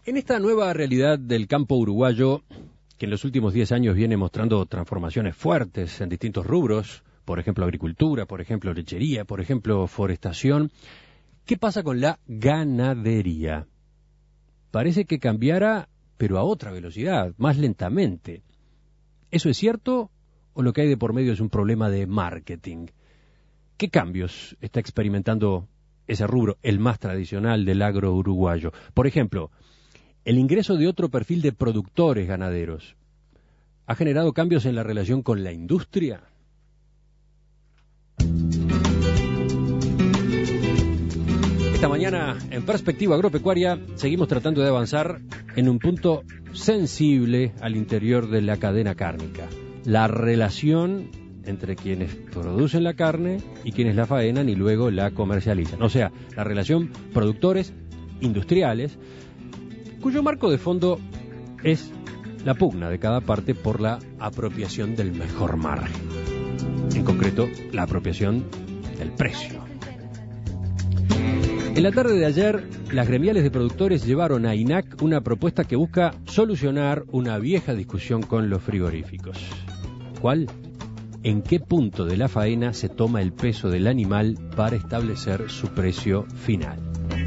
En esta nueva realidad del campo uruguayo, que en los últimos 10 años viene mostrando transformaciones fuertes en distintos rubros, por ejemplo agricultura, por ejemplo lechería, por ejemplo forestación, ¿qué pasa con la ganadería? Parece que cambiara, pero a otra velocidad, más lentamente. ¿Eso es cierto o lo que hay de por medio es un problema de marketing? ¿Qué cambios está experimentando ese rubro, el más tradicional del agro uruguayo? Por ejemplo, el ingreso de otro perfil de productores ganaderos ha generado cambios en la relación con la industria. Esta mañana, en Perspectiva Agropecuaria, seguimos tratando de avanzar en un punto sensible al interior de la cadena cárnica: la relación entre quienes producen la carne y quienes la faenan y luego la comercializan. O sea, la relación productores industriales, cuyo marco de fondo es la pugna de cada parte por la apropiación del mejor margen. En concreto, la apropiación del precio. En la tarde de ayer, las gremiales de productores llevaron a INAC una propuesta que busca solucionar una vieja discusión con los frigoríficos. ¿Cuál? ¿En qué punto de la faena se toma el peso del animal para establecer su precio final?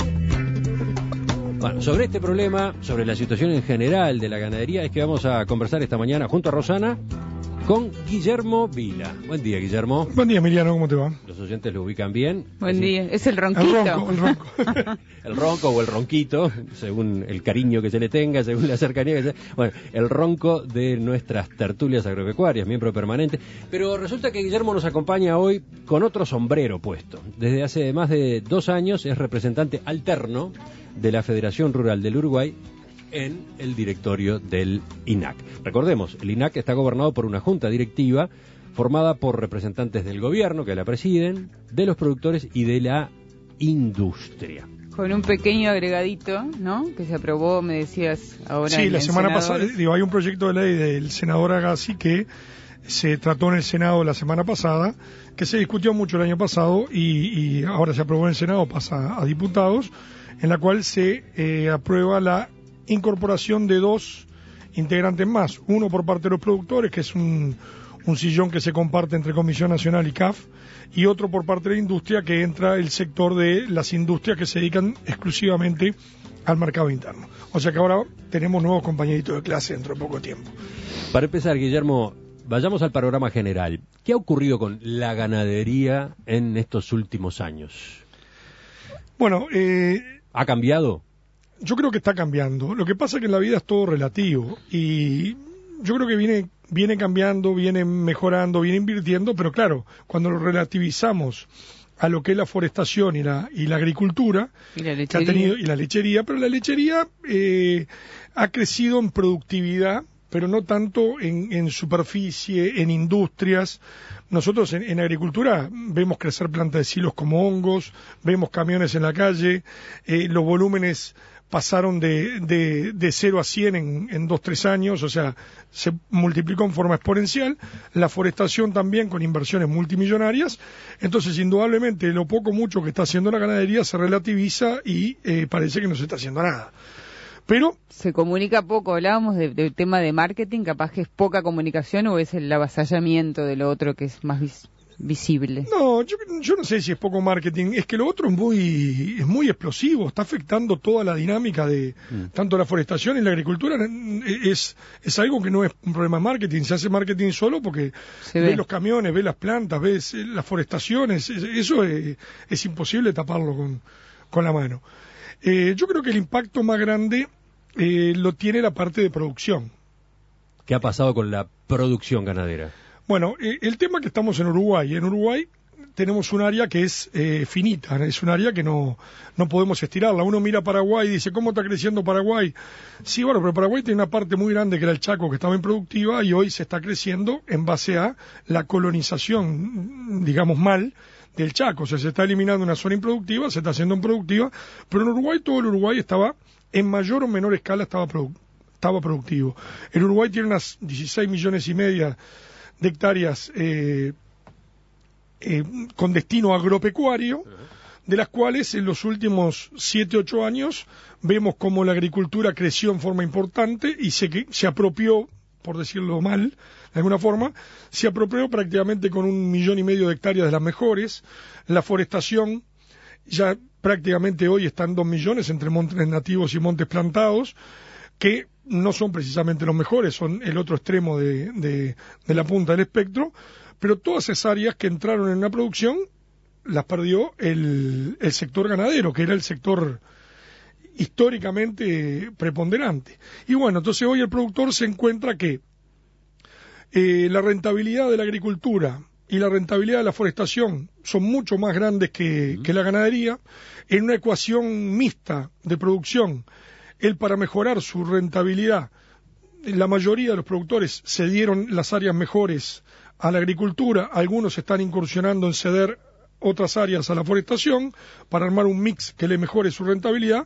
Bueno, sobre este problema, sobre la situación en general de la ganadería, es que vamos a conversar esta mañana junto a Rosana con Guillermo Vila. Buen día, Guillermo. Buen día, Emiliano, ¿cómo te va? Los oyentes lo ubican bien. Buen día. Es el ronquito. El ronco. El ronco o el ronquito, según el cariño que se le tenga, según la cercanía que se... Bueno, el ronco de nuestras tertulias agropecuarias, miembro permanente. Pero resulta que Guillermo nos acompaña hoy con otro sombrero puesto. Desde hace más de 2 años es representante alterno de la Federación Rural del Uruguay en el directorio del INAC. Recordemos, el INAC está gobernado por una junta directiva formada por representantes del gobierno, que la presiden, de los productores y de la industria. Con un pequeño agregadito, ¿no? Que se aprobó, me decías ahora. Sí, la semana pasada, hay un proyecto de ley del senador Agassi que se trató en el Senado la semana pasada, que se discutió mucho el año pasado y ahora se aprobó en el Senado, pasa a diputados, en la cual se aprueba la incorporación de 2 integrantes más, uno por parte de los productores, que es un sillón que se comparte entre Comisión Nacional y CAF, y otro por parte de la industria, que entra el sector de las industrias que se dedican exclusivamente al mercado interno. O sea que ahora tenemos nuevos compañeritos de clase dentro de poco tiempo. Para empezar, Guillermo, vayamos al panorama general. ¿Qué ha ocurrido con la ganadería en estos últimos años? Bueno, ¿ha cambiado? Yo creo que está cambiando. Lo que pasa es que en la vida es todo relativo y yo creo que viene cambiando, viene mejorando, viene invirtiendo, pero claro, cuando lo relativizamos a lo que es la forestación y la agricultura, y la que ha tenido, y la lechería, pero la lechería ha crecido en productividad, pero no tanto en superficie, en industrias. Nosotros en agricultura vemos crecer plantas de silos como hongos, vemos camiones en la calle, los volúmenes pasaron de 0 a 100 en 2-3 años, o sea, se multiplicó en forma exponencial. La forestación también, con inversiones multimillonarias. Entonces, indudablemente, lo poco mucho que está haciendo la ganadería se relativiza y parece que no se está haciendo nada. Pero se comunica poco. Hablábamos del tema de marketing, capaz que es poca comunicación o es el avasallamiento de lo otro que es más visible. No, yo no sé si es poco marketing, es que lo otro es muy explosivo, está afectando toda la dinámica de tanto la forestación y la agricultura. Es algo que no es un problema de marketing, se hace marketing solo porque ves los camiones, ves las plantas, ves las forestaciones, eso es imposible taparlo con la mano. Yo creo que el impacto más grande lo tiene la parte de producción. ¿Qué ha pasado con la producción ganadera? Bueno, el tema que estamos en Uruguay tenemos un área que es finita, es un área que no podemos estirarla. Uno mira Paraguay y dice, ¿cómo está creciendo Paraguay? Sí, bueno, pero Paraguay tiene una parte muy grande que era el Chaco, que estaba improductiva, y hoy se está creciendo en base a la colonización, digamos mal, del Chaco. O sea, se está eliminando una zona improductiva, se está haciendo improductiva, pero en Uruguay todo el Uruguay estaba, en mayor o menor escala, estaba productivo. El Uruguay tiene unas 16 millones y media de hectáreas con destino agropecuario, de las cuales en los últimos 7-8 años vemos cómo la agricultura creció en forma importante y se apropió, por decirlo mal, de alguna forma, se apropió prácticamente con 1,5 millones de hectáreas de las mejores. La forestación ya prácticamente hoy está en 2 millones entre montes nativos y montes plantados, que no son precisamente los mejores, son el otro extremo de la punta del espectro, pero todas esas áreas que entraron en la producción las perdió el sector ganadero, que era el sector históricamente preponderante. Y bueno, entonces hoy el productor se encuentra que la rentabilidad de la agricultura y la rentabilidad de la forestación son mucho más grandes que la ganadería. En una ecuación mixta de producción, para mejorar su rentabilidad, la mayoría de los productores cedieron las áreas mejores a la agricultura, algunos están incursionando en ceder otras áreas a la forestación para armar un mix que le mejore su rentabilidad,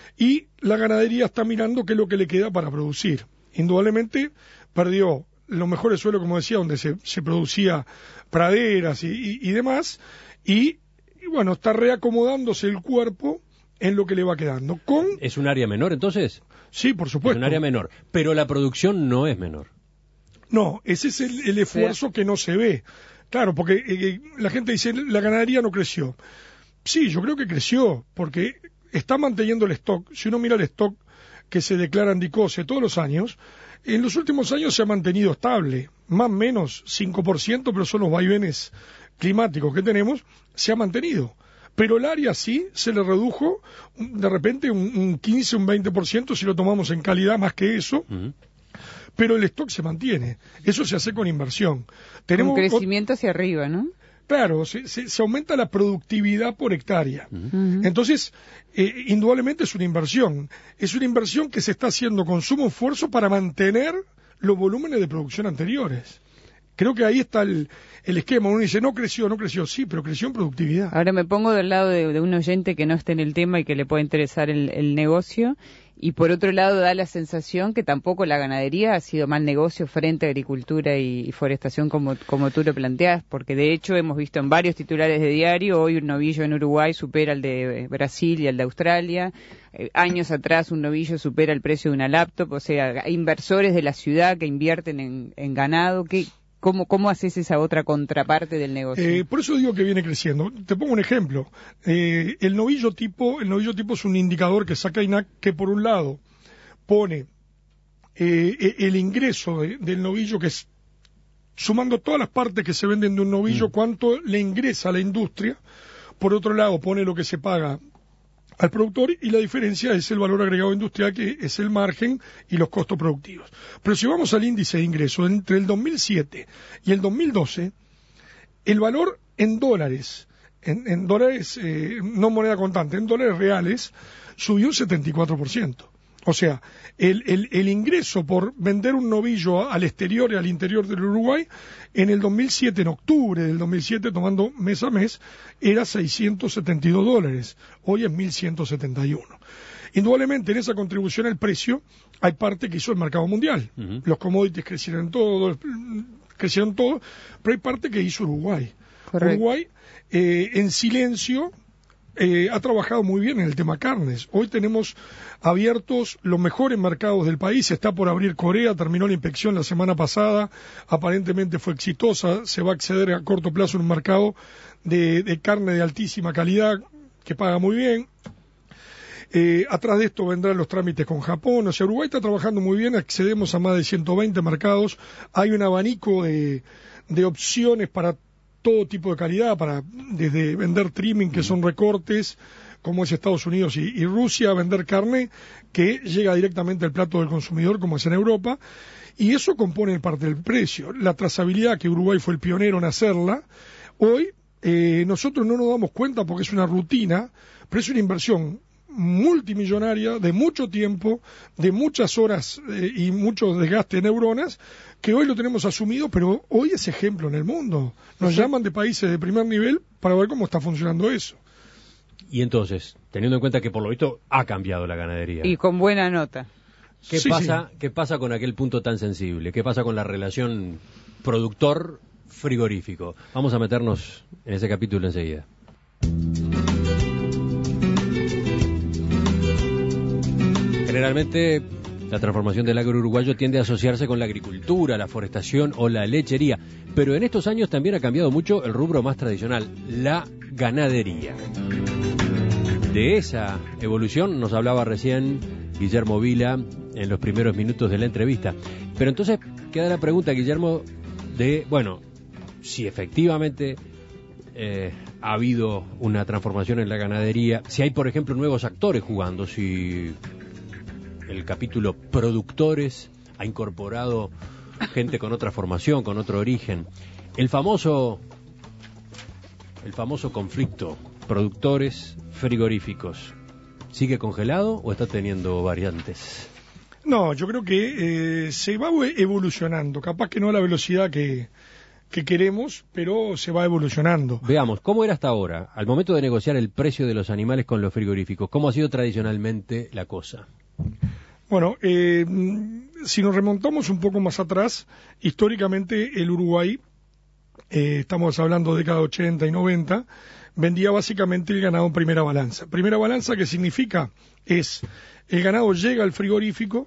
y la ganadería está mirando qué es lo que le queda para producir. Indudablemente perdió los mejores suelos, como decía, donde se producía praderas y demás, y bueno, está reacomodándose el cuerpo en lo que le va quedando. ¿Es un área menor entonces? Sí, por supuesto. Es un área menor, pero la producción no es menor. No, ese es el esfuerzo que no se ve. Claro, porque la gente dice, la ganadería no creció. Sí, yo creo que creció, porque está manteniendo el stock. Si uno mira el stock que se declara en DICOSE todos los años, en los últimos años se ha mantenido estable, más o menos 5%, pero son los vaivenes climáticos que tenemos, se ha mantenido. Pero el área sí se le redujo de repente un 15, un 20%, si lo tomamos en calidad más que eso. Pero el stock se mantiene. Eso se hace con inversión. Tenemos un crecimiento hacia arriba, ¿no? Claro, se aumenta la productividad por hectárea. Entonces, indudablemente es una inversión. Es una inversión que se está haciendo con sumo esfuerzo para mantener los volúmenes de producción anteriores. Creo que ahí está el esquema. Uno dice, no creció, sí, pero creció en productividad. Ahora me pongo del lado de un oyente que no esté en el tema y que le pueda interesar el negocio, y por otro lado da la sensación que tampoco la ganadería ha sido mal negocio frente a agricultura y forestación como tú lo planteás, porque de hecho hemos visto en varios titulares de diario, hoy un novillo en Uruguay supera al de Brasil y al de Australia, años atrás un novillo supera el precio de una laptop, o sea, hay inversores de la ciudad que invierten en ganado. ¿Cómo haces esa otra contraparte del negocio? Por eso digo que viene creciendo. Te pongo un ejemplo. El novillo tipo es un indicador que saca INAC, que por un lado pone el ingreso del novillo, que es sumando todas las partes que se venden de un novillo, cuánto le ingresa a la industria. Por otro lado pone lo que se paga al productor, y la diferencia es el valor agregado industrial, que es el margen y los costos productivos. Pero si vamos al índice de ingresos, entre el 2007 y el 2012, el valor en dólares, en dólares, no moneda contante, en dólares reales, subió un 74%. O sea, el ingreso por vender un novillo al exterior y al interior del Uruguay, en el 2007, en octubre del 2007, tomando mes a mes, era $672. Hoy es 1.171. Indudablemente, en esa contribución al precio, hay parte que hizo el mercado mundial. Los commodities crecieron todo, pero hay parte que hizo Uruguay. Correcto. Uruguay, en silencio, ha trabajado muy bien en el tema carnes. Hoy tenemos abiertos los mejores mercados del país. Está por abrir Corea, terminó la inspección la semana pasada, aparentemente fue exitosa, se va a acceder a corto plazo en un mercado de carne de altísima calidad que paga muy bien. Atrás de esto vendrán los trámites con Japón. O sea, Uruguay está trabajando muy bien, accedemos a más de 120 mercados, hay un abanico de opciones para todo tipo de calidad, desde vender trimming, que son recortes, como es Estados Unidos y Rusia, a vender carne que llega directamente al plato del consumidor, como es en Europa, y eso compone parte del precio. La trazabilidad, que Uruguay fue el pionero en hacerla, hoy nosotros no nos damos cuenta porque es una rutina, pero es una inversión multimillonaria, de mucho tiempo, de muchas horas y mucho desgaste de neuronas, que hoy lo tenemos asumido, pero hoy es ejemplo en el mundo. Nos llaman de países de primer nivel para ver cómo está funcionando eso. Y entonces, teniendo en cuenta que por lo visto ha cambiado la ganadería. Y con buena nota. ¿Qué pasa con aquel punto tan sensible? ¿Qué pasa con la relación productor-frigorífico? Vamos a meternos en ese capítulo enseguida. Generalmente la transformación del agro uruguayo tiende a asociarse con la agricultura, la forestación o la lechería, pero en estos años también ha cambiado mucho el rubro más tradicional, la ganadería. De esa evolución nos hablaba recién Guillermo Vila en los primeros minutos de la entrevista. Pero entonces queda la pregunta, Guillermo, de, bueno, si efectivamente ha habido una transformación en la ganadería, si hay, por ejemplo, nuevos actores jugando, si el capítulo productores ha incorporado gente con otra formación, con otro origen. El famoso conflicto productores frigoríficos, ¿sigue congelado o está teniendo variantes? No, yo creo que se va evolucionando, capaz que no a la velocidad que queremos, pero se va evolucionando. Veamos, ¿cómo era hasta ahora, al momento de negociar el precio de los animales con los frigoríficos? ¿Cómo ha sido tradicionalmente la cosa? Bueno, si nos remontamos un poco más atrás, históricamente el Uruguay, estamos hablando de década 80 y 90, vendía básicamente el ganado en primera balanza. Primera balanza, ¿qué significa? Es, el ganado llega al frigorífico,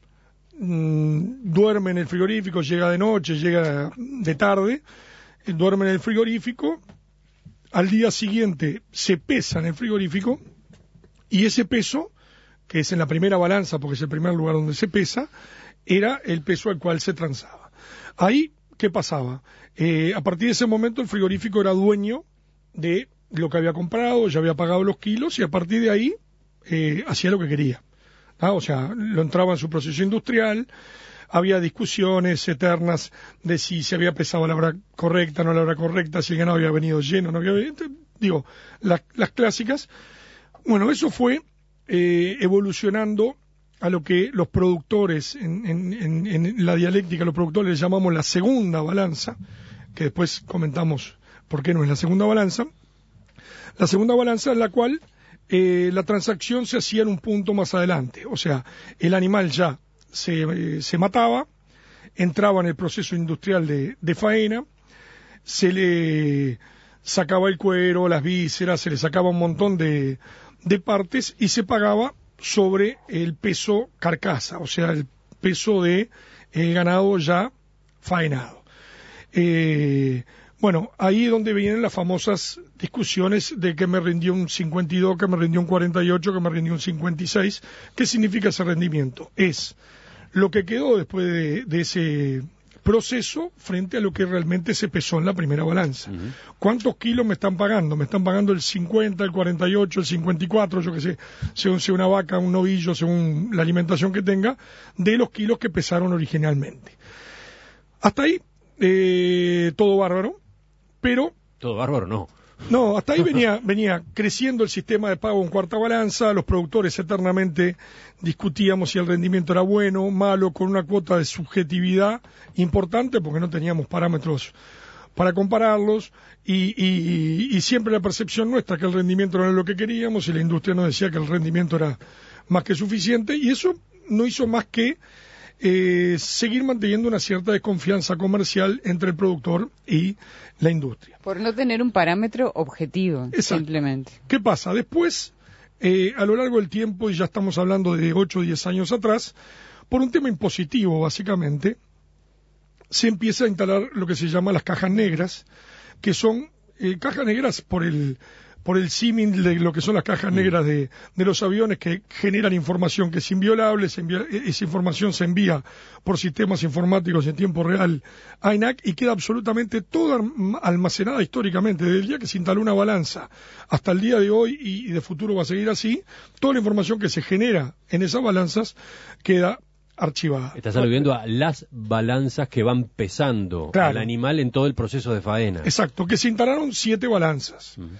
duerme en el frigorífico, llega de noche, llega de tarde, duerme en el frigorífico, al día siguiente se pesa en el frigorífico y ese peso, que es en la primera balanza, porque es el primer lugar donde se pesa, era el peso al cual se transaba. Ahí, ¿qué pasaba? A partir de ese momento el frigorífico era dueño de lo que había comprado, ya había pagado los kilos y a partir de ahí hacía lo que quería. O sea, lo entraba en su proceso industrial, había discusiones eternas de si se había pesado a la hora correcta, no a la hora correcta, si el ganado había venido lleno, no había venido, digo, las clásicas. Bueno, eso fue evolucionando a lo que los productores, en la dialéctica, los productores le llamamos la segunda balanza, que después comentamos por qué no es la segunda balanza. La segunda balanza es la cual la transacción se hacía en un punto más adelante, o sea, el animal ya se mataba, entraba en el proceso industrial de faena, se le sacaba el cuero, las vísceras, se le sacaba un montón de partes y se pagaba sobre el peso carcasa, o sea, el peso de el ganado ya faenado. Bueno, ahí es donde vienen las famosas discusiones de que me rindió un 52, que me rindió un 48, que me rindió un 56. ¿Qué significa ese rendimiento? Es lo que quedó después de ese proceso frente a lo que realmente se pesó en la primera balanza. Uh-huh. ¿Cuántos kilos me están pagando? Me están pagando el 50, el 48, el 54, yo qué sé, según sea una vaca, un novillo, según la alimentación que tenga, de los kilos que pesaron originalmente. Hasta ahí, todo bárbaro. Pero... Todo bárbaro, no. No, hasta ahí venía creciendo el sistema de pago en cuarta balanza, los productores eternamente discutíamos si el rendimiento era bueno, malo, con una cuota de subjetividad importante porque no teníamos parámetros para compararlos y siempre la percepción nuestra que el rendimiento no era lo que queríamos y la industria nos decía que el rendimiento era más que suficiente y eso no hizo más que seguir manteniendo una cierta desconfianza comercial entre el productor y la industria. Por no tener un parámetro objetivo, simplemente. ¿Qué pasa? Después, a lo largo del tiempo, y ya estamos hablando de 8 o 10 años atrás, por un tema impositivo, básicamente, se empieza a instalar lo que se llama las cajas negras, que son cajas negras por el símil de lo que son las cajas negras de los aviones que generan información que es inviolable, esa información se envía por sistemas informáticos en tiempo real a ENAC y queda absolutamente toda almacenada históricamente, desde el día que se instaló una balanza hasta el día de hoy y de futuro va a seguir así, toda la información que se genera en esas balanzas queda archivada. Estás aludiendo a las balanzas que van pesando al animal en todo el proceso de faena. Exacto, que se instalaron 7 balanzas. Uh-huh.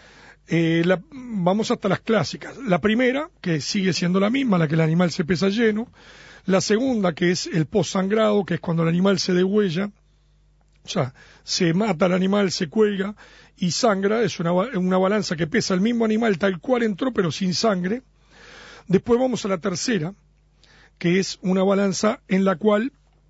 Vamos hasta las clásicas. La primera, que sigue siendo la misma, la que el animal se pesa lleno. La segunda, que es el post-sangrado, que es cuando el animal se degüella. O sea, se mata el animal, se cuelga y sangra. Es una balanza que pesa el mismo animal tal cual entró, pero sin sangre. Después vamos a la tercera, que es una balanza en la cual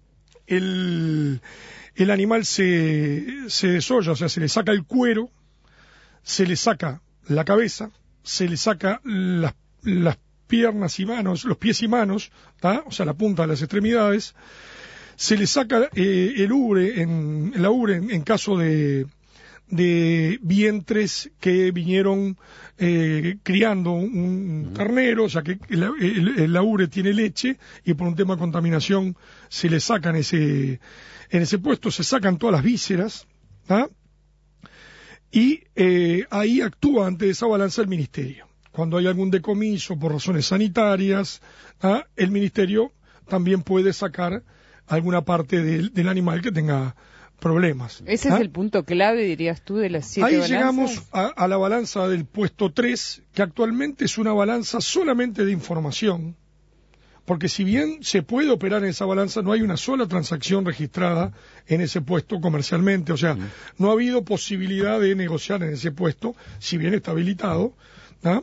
el animal se desolla, o sea, se le saca el cuero, se le saca la cabeza, se le saca las piernas y manos, los pies y manos, ¿tá? O sea, la punta de las extremidades, se le saca la ubre en caso de vientres que vinieron criando un ternero, o sea que la ubre tiene leche y por un tema de contaminación se le sacan en ese puesto, se sacan todas las vísceras, ¿tá? Y ahí actúa ante esa balanza el ministerio. Cuando hay algún decomiso por razones sanitarias, ¿tá? El ministerio también puede sacar alguna parte del animal que tenga problemas. Ese es el punto clave, dirías tú, de las 7 Ahí balanzas. llegamos a la balanza del puesto 3, que actualmente es una balanza solamente de información, porque si bien se puede operar en esa balanza, no hay una sola transacción registrada en ese puesto comercialmente, o sea, no ha habido posibilidad de negociar en ese puesto, si bien está habilitado, ¿no?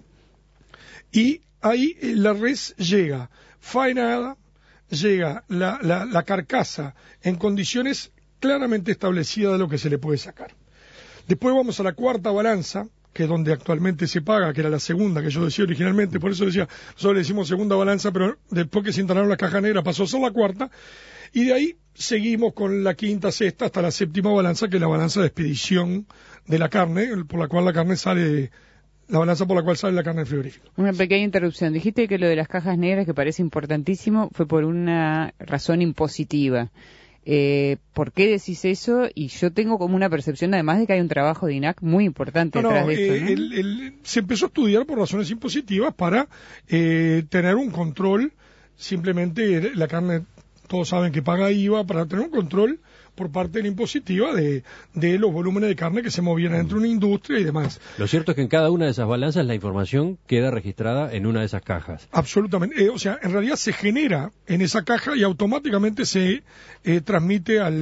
Y ahí la res llega faenada, llega la carcasa en condiciones claramente establecidas de lo que se le puede sacar. Después vamos a la cuarta balanza, que es donde actualmente se paga, que era la segunda que yo decía originalmente, por eso decía, nosotros le decimos segunda balanza, pero después que se instalaron las cajas negras pasó a ser la cuarta, y de ahí seguimos con la quinta, sexta, hasta la séptima balanza, que es la balanza de expedición de la carne, por la cual la carne sale, la balanza por la cual sale la carne del frigorífico. Una pequeña interrupción. Dijiste que lo de las cajas negras, que parece importantísimo, fue por una razón impositiva. ¿Por qué decís eso? Y yo tengo como una percepción, además, de que hay un trabajo de INAC muy importante detrás de esto, ¿no? Se empezó a estudiar por razones impositivas para tener un control, simplemente la carne, todos saben que paga IVA, para tener un control por parte de la impositiva de los volúmenes de carne que se movían dentro de una industria y demás. Lo cierto es que en cada una de esas balanzas la información queda registrada en una de esas cajas. Absolutamente. O sea, en realidad se genera en esa caja y automáticamente se transmite a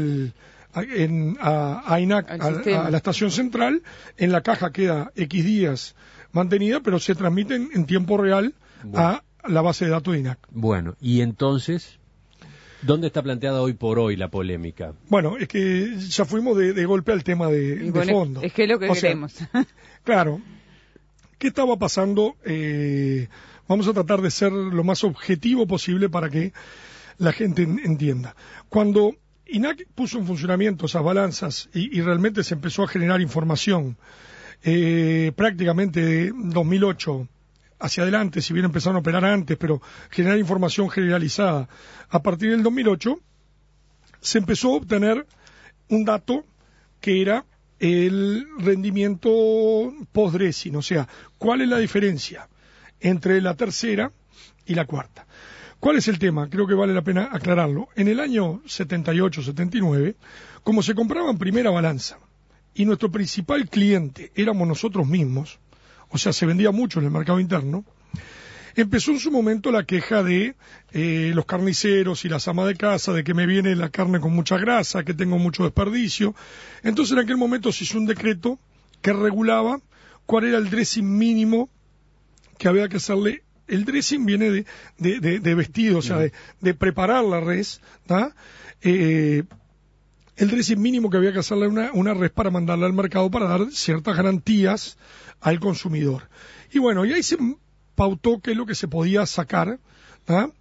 INAC, a la estación central. En la caja queda X días mantenida, pero se transmite en tiempo real a la base de datos de INAC. Bueno, y entonces, ¿dónde está planteada hoy por hoy la polémica? Bueno, es que ya fuimos de golpe al tema de fondo. Es que es lo que queremos. Claro. ¿Qué estaba pasando? Vamos a tratar de ser lo más objetivo posible para que la gente entienda. Cuando INAC puso en funcionamiento esas balanzas y realmente se empezó a generar información, prácticamente de 2008 hacia adelante, si bien empezaron a operar antes, pero generar información generalizada. A partir del 2008 se empezó a obtener un dato que era el rendimiento post-dressing, o sea, ¿cuál es la diferencia entre la tercera y la cuarta? ¿Cuál es el tema? Creo que vale la pena aclararlo. En el año 78-79, como se compraba en primera balanza y nuestro principal cliente éramos nosotros mismos, o sea, se vendía mucho en el mercado interno, empezó en su momento la queja de los carniceros y las amas de casa, de que me viene la carne con mucha grasa, que tengo mucho desperdicio. Entonces en aquel momento se hizo un decreto que regulaba cuál era el dressing mínimo que había que hacerle. El dressing viene de vestido, o sea, de preparar la res, ¿tá? El dressing mínimo que había que hacerle a una res para mandarla al mercado para dar ciertas garantías al consumidor. Y bueno, y ahí se pautó qué es lo que se podía sacar, ¿tá?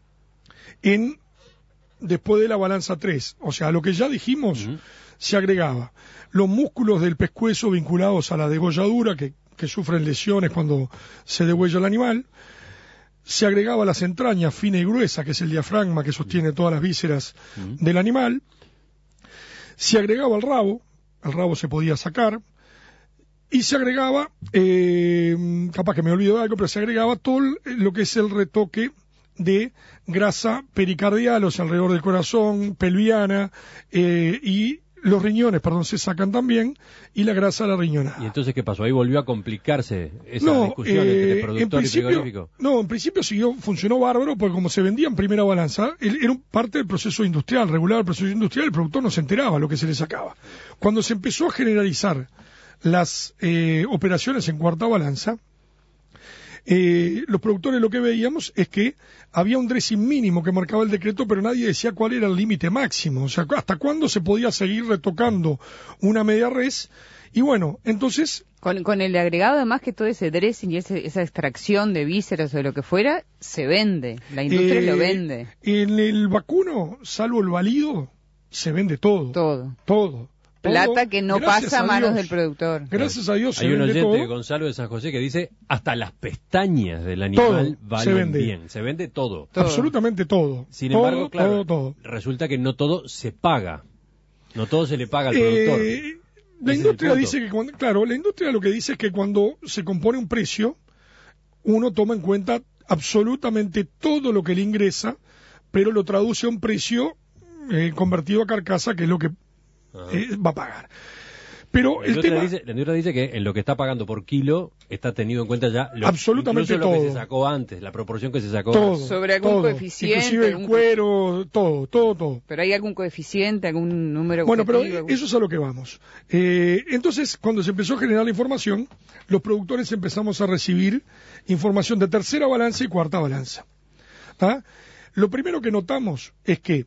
Después de la balanza 3. O sea, lo que ya dijimos, se agregaba los músculos del pescuezo vinculados a la degolladura, que sufren lesiones cuando se degüella el animal. Se agregaba las entrañas fina y gruesa, que es el diafragma que sostiene todas las vísceras del animal. Se agregaba el rabo se podía sacar. Y se agregaba, capaz que me olvido de algo, pero se agregaba todo lo que es el retoque de grasa pericardial, o sea, alrededor del corazón, pelviana, y los riñones, se sacan también, y la grasa de la riñonada. ¿Y entonces qué pasó? Ahí volvió a complicarse esa discusión entre productor y frigorífico. No, en principio funcionó bárbaro, porque como se vendía en primera balanza, era parte del proceso industrial, regular el proceso industrial, el productor no se enteraba lo que se le sacaba. Cuando se empezó a generalizar las operaciones en cuarta balanza, los productores lo que veíamos es que había un dressing mínimo que marcaba el decreto, pero nadie decía cuál era el límite máximo, o sea, hasta cuándo se podía seguir retocando una media res, Y bueno, entonces... Con el agregado además que todo ese dressing y esa extracción de vísceras o de lo que fuera, se vende, la industria lo vende. En el vacuno, salvo el valido, se vende todo. Todo. Plata que no pasa a manos del productor. Gracias a Dios se vende todo. Hay un oyente, Gonzalo de San José, que dice hasta las pestañas del animal valen bien. Se vende todo. Absolutamente todo. Sin embargo, claro, resulta que no todo se paga. No todo se le paga al productor. La industria dice que la industria lo que dice es que cuando se compone un precio, uno toma en cuenta absolutamente todo lo que le ingresa, pero lo traduce a un precio convertido a carcasa, que es lo que va a pagar. Pero la industria dice que en lo que está pagando por kilo está tenido en cuenta ya absolutamente todo. Lo que se sacó antes, la proporción que se sacó todo, sobre algún coeficiente, inclusive el cuero, todo. Pero hay algún coeficiente, algún número objetivo. Bueno, pero eso es a lo que vamos. Entonces, cuando se empezó a generar la información, los productores empezamos a recibir información de tercera balanza y cuarta balanza. ¿Ah? Lo primero que notamos es que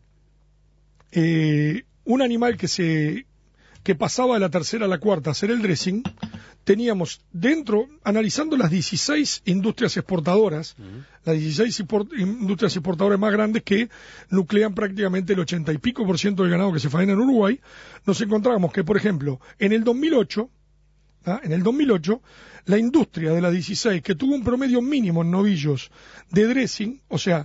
un animal que pasaba de la tercera a la cuarta a hacer el dressing, teníamos dentro, analizando las 16 industrias exportadoras, las 16 industrias exportadoras más grandes que nuclean prácticamente el 80 y pico % del ganado que se faena en Uruguay, nos encontrábamos que, por ejemplo, en el 2008, la industria de las 16, que tuvo un promedio mínimo en novillos de dressing, o sea,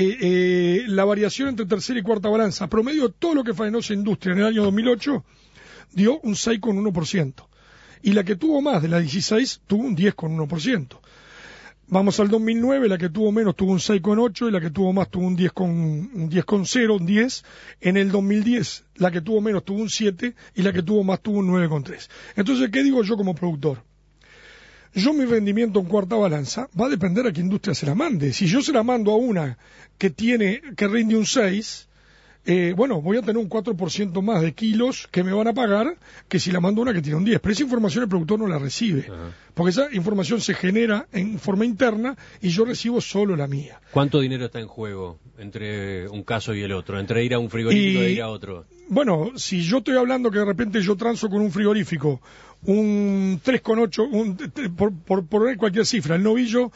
la variación entre tercera y cuarta balanza, promedio de todo lo que faenó esa industria en el año 2008, dio un 6,1%. Y la que tuvo más de la 16 tuvo un 10,1%. Vamos al 2009, la que tuvo menos tuvo un 6,8 y la que tuvo más tuvo un 10,0, un 10. En el 2010, la que tuvo menos tuvo un 7 y la que tuvo más tuvo un 9,3. Entonces, ¿qué digo yo como productor? Mi rendimiento en cuarta balanza va a depender a qué industria se la mande. Si yo se la mando a una que rinde un 6, voy a tener un 4% más de kilos que me van a pagar que si la mando a una que tiene un 10. Pero esa información el productor no la recibe. Porque esa información se genera en forma interna y yo recibo solo la mía. ¿Cuánto dinero está en juego entre un caso y el otro? Entre ir a un frigorífico e ir a otro. Bueno, si yo estoy hablando que de repente yo transo con un frigorífico un 3,8, por poner cualquier cifra, el novillo,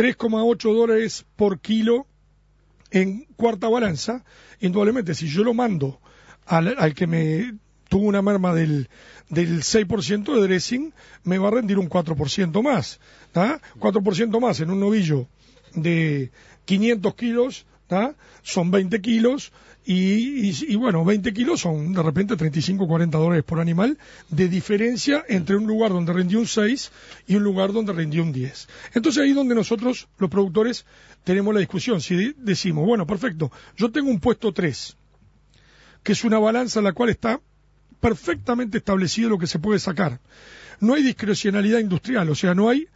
$3,8 por kilo en cuarta balanza, indudablemente si yo lo mando al que me tuvo una merma del 6% de dressing, me va a rendir un 4% más. 4% más en un novillo de 500 kilos, son 20 kilos, y bueno, 20 kilos son de repente $35 o $40 por animal de diferencia entre un lugar donde rindió un 6 y un lugar donde rindió un 10. Entonces ahí es donde nosotros, los productores, tenemos la discusión. Si decimos, bueno, perfecto, yo tengo un puesto 3, que es una balanza en la cual está perfectamente establecido lo que se puede sacar. No hay discrecionalidad industrial, o sea, no hay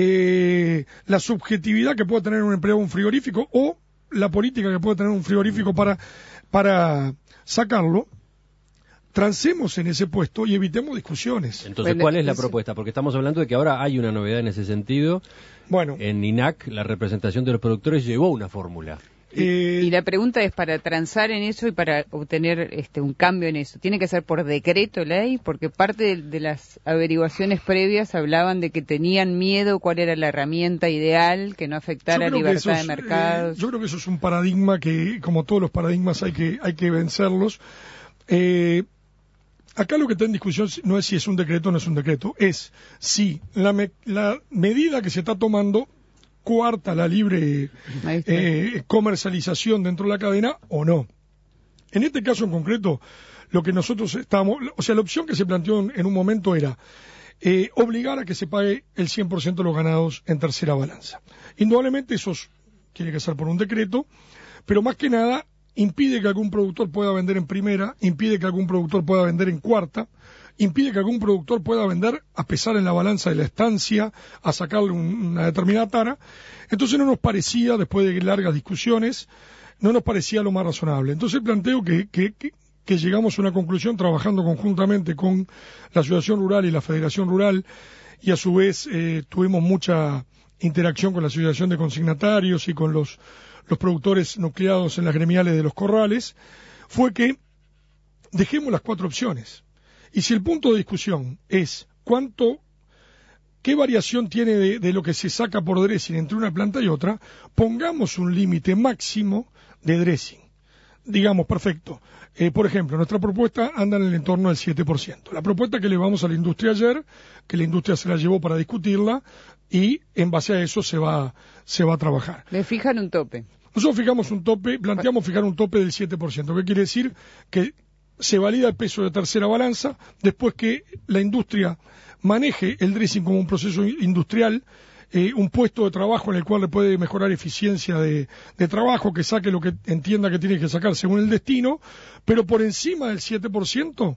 la subjetividad que pueda tener un empleado de un frigorífico o la política que puede tener un frigorífico para sacarlo. Transemos en ese puesto y evitemos discusiones. Entonces, ¿cuál es la propuesta? Porque estamos hablando de que ahora hay una novedad en ese sentido. Bueno, en INAC, la representación de los productores llevó una fórmula. Y la pregunta es, para transar en eso y para obtener un cambio en eso, ¿tiene que ser por decreto, ley? Porque parte de las averiguaciones previas hablaban de que tenían miedo cuál era la herramienta ideal, que no afectara la libertad de mercados. Yo creo que eso es un paradigma que, como todos los paradigmas, hay que vencerlos. Acá lo que está en discusión no es si es un decreto o no es un decreto, es si la medida que se está tomando coarta la libre comercialización dentro de la cadena o no. En este caso en concreto, lo que nosotros la opción que se planteó en un momento era obligar a que se pague el 100% de los ganados en tercera balanza. Indudablemente eso tiene que ser por un decreto, pero más que nada impide que algún productor pueda vender en primera, impide que algún productor pueda vender en cuarta, impide que algún productor pueda vender a pesar en la balanza de la estancia, a sacarle una determinada tara. Entonces no nos parecía, después de largas discusiones, no nos parecía lo más razonable. Entonces planteo que llegamos a una conclusión trabajando conjuntamente con la Asociación Rural y la Federación Rural, y a su vez tuvimos mucha interacción con la Asociación de Consignatarios y con los productores nucleados en las gremiales de los corrales, fue que dejemos las 4 opciones Y si el punto de discusión es qué variación tiene de lo que se saca por dressing entre una planta y otra, pongamos un límite máximo de dressing. Digamos, perfecto. Por ejemplo, nuestra propuesta anda en el entorno del 7%. La propuesta que le vamos a la industria ayer, que la industria se la llevó para discutirla, y en base a eso se va a trabajar. Le fijan un tope. Nosotros fijamos un tope, planteamos fijar un tope del 7%, que quiere decir que se valida el peso de tercera balanza, después que la industria maneje el dressing como un proceso industrial, un puesto de trabajo en el cual le puede mejorar eficiencia de trabajo, que saque lo que entienda que tiene que sacar según el destino, pero por encima del 7%,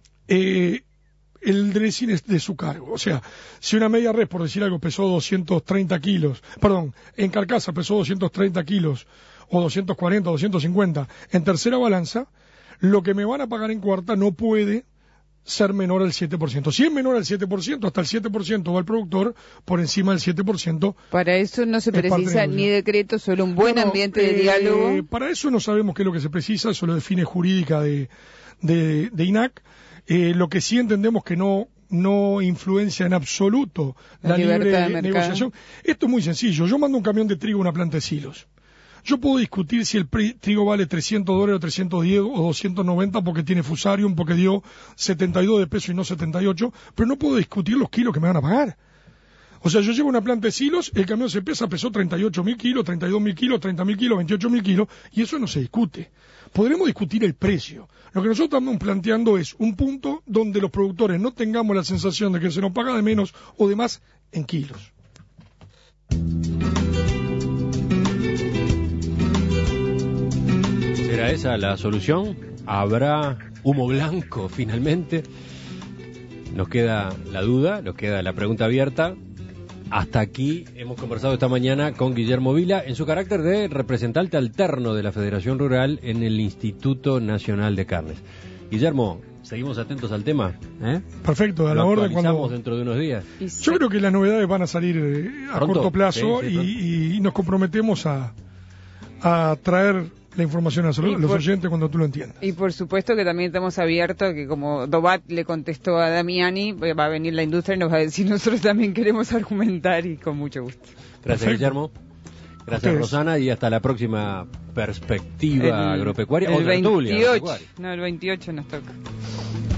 el dressing es de su cargo. O sea, si una media res, por decir algo, pesó 230 kilos, en carcasa pesó 230 kilos, o 240, 250, en tercera balanza, lo que me van a pagar en cuarta no puede ser menor al 7%. Si es menor al 7%, hasta el 7% va al productor, por encima del 7%. Para eso no se precisa ni decreto, solo un buen ambiente de diálogo. Para eso no sabemos qué es lo que se precisa, eso lo define jurídica de INAC. Lo que sí entendemos que no influencia en absoluto la libre negociación. Esto es muy sencillo. Yo mando un camión de trigo a una planta de silos. Yo puedo discutir si el trigo vale $300 o 310 o 290 porque tiene fusarium, porque dio 72 de peso y no 78, pero no puedo discutir los kilos que me van a pagar. O sea, yo llevo una planta de silos, el camión pesó 38.000 kilos, 32.000 kilos, 30.000 kilos, 28.000 kilos, y eso no se discute. Podremos discutir el precio. Lo que nosotros estamos planteando es un punto donde los productores no tengamos la sensación de que se nos paga de menos o de más en kilos. ¿Será esa la solución? ¿Habrá humo blanco finalmente? Nos queda la duda, nos queda la pregunta abierta. Hasta aquí hemos conversado esta mañana con Guillermo Vila en su carácter de representante alterno de la Federación Rural en el Instituto Nacional de Carnes. Guillermo, seguimos atentos al tema. Perfecto, a la orden cuando dentro de unos días. Yo creo que las novedades van a salir a corto plazo, y nos comprometemos a traer la información a los oyentes cuando tú lo entiendas. Y por supuesto que también estamos abiertos, que como Dobat le contestó a Damiani, va a venir la industria y nos va a decir, nosotros también queremos argumentar, y con mucho gusto. Gracias, perfecto. Guillermo. Gracias, Rosana, y hasta la próxima perspectiva agropecuaria. El 28 nos toca.